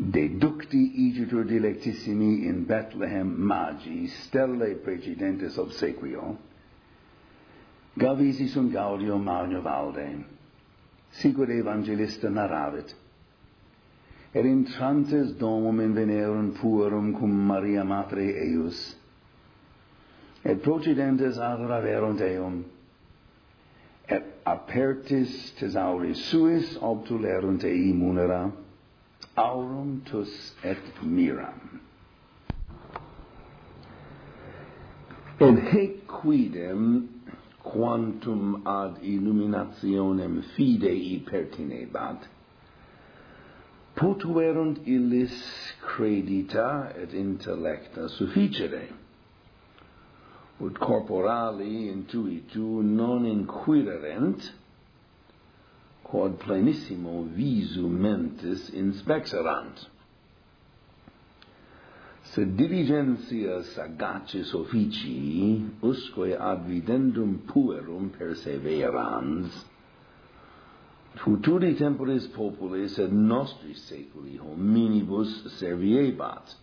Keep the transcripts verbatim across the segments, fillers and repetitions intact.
Deducti igitur dilectissimi in Bethlehem magi stellae precedentes obsequio, Gavisi sunt gaudio magno valde, sicut evangelista narravit, et intrantes domum invenerum puerum cum Maria Matre eius, et procedentes adoraverunt eum, et apertis thesauris suis obtulerunt ei munera, aurum tus et miram. Et hic quidem quantum ad illuminationem fidei pertinebat, potuerunt illis credita et intellecta sufficere, ut corporali intuitu non inquirerent, quod plenissimo visu mentis inspexerant. Sed diligentia sagaces officii, usque ad videndum puerum perseverans, futuri temporis populis et nostri seculi hominibus serviebat,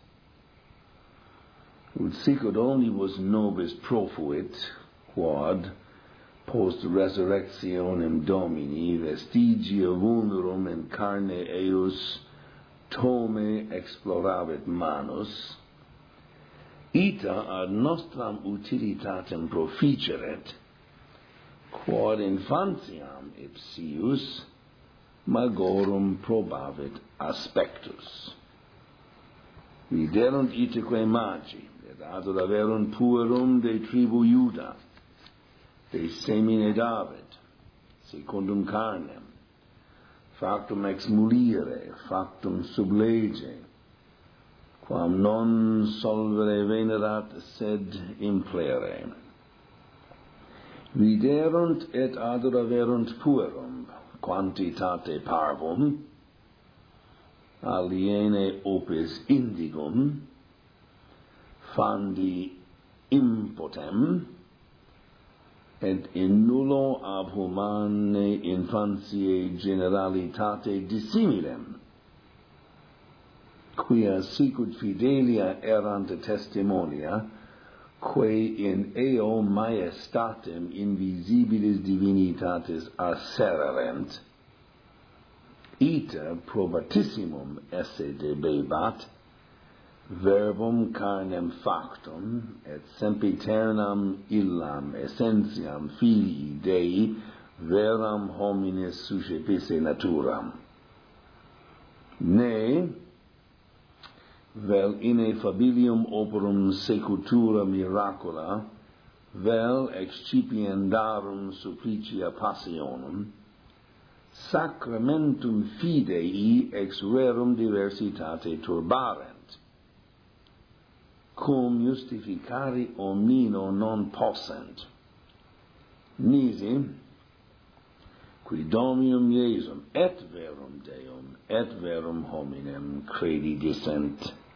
ut sicut omnibus nobis profuit, quod post resurrectionem Domini vestigia vulnerum in carne eius tome exploravit manus, ita ad nostram utilitatem proficeret, quod infantiam ipsius magorum probavit aspectus. Viderunt itaque magi, et adoraverunt puerum de tribu Iuda, de semine David, secundum carnem, factum ex mulire, factum sub lege, quam non solvere venerat, sed implere. Viderunt et adoraverunt puerum, quantitate parvum, aliene opus indigum, fandi impotem, et in nullo ab humane infantiae generalitate dissimilem, quia sicut fidelia erant testimonia, quae in eo maestatem invisibilis divinitatis assererent, ita probatissimum esse debebat, verbum carnem factum, et sempiternam illam essentiam filii Dei veram homines suscepisse naturam. Ne, vel ineffabilium operum secutura miracula, vel excipiendarum supplicia passionum, sacramentum fidei ex rerum diversitate turbarent, cum justificari omnino non possent. Nisi, qui Dominum Iesum et verum Deum et verum hominem credi dissent.